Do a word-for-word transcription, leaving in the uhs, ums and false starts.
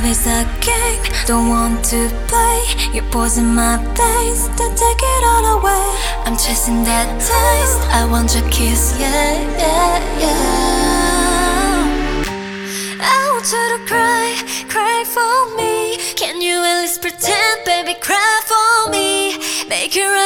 is a game, don't want to play. You're poison my veins, don't take it all away. I'm chasing that taste, I want your kiss, yeah, yeah, yeah. I want you to cry, cry for me. Can you at least pretend, baby, cry for me? Make your